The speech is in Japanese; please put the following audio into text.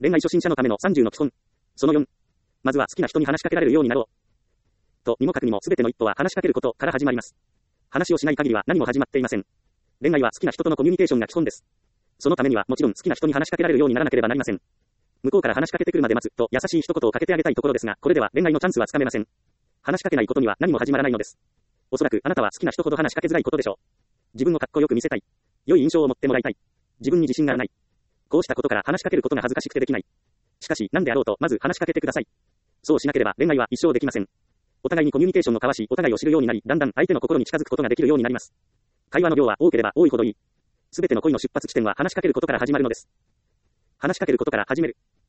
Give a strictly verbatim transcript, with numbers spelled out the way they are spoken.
恋愛初心者のためのさんじゅうの基本。そのよん。まずは好きな人に話しかけられるようになろう。とにもかくにも全ての一歩は話しかけることから始まります。話をしない限りは何も始まっていません。恋愛は好きな人とのコミュニケーションが基本です。そのためにはもちろん好きな人に話しかけられるようにならなければなりません。向こうから話しかけてくるまで待つと優しい一言をかけてあげたいところですが、これでは恋愛のチャンスはつかめません。話しかけないことには何も始まらないのです。おそらくあなたは好きな人ほど話しかけづらいことでしょう。自分をかっこよく見せたい。良い印象を持ってもらいたい。自分に自信がない。こうしたことから話しかけることが恥ずかしくてできない。しかし何であろうとまず話しかけてください。そうしなければ恋愛は一生できません。お互いにコミュニケーションを交わし、お互いを知るようになり、だんだん相手の心に近づくことができるようになります。会話の量は多ければ多いほどいい。すべての恋の出発地点は話しかけることから始まるのです。話しかけることから始める。